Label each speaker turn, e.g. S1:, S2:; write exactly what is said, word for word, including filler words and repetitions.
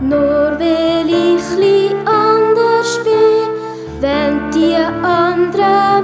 S1: Nur weil ich li anders bin, wenn die anderen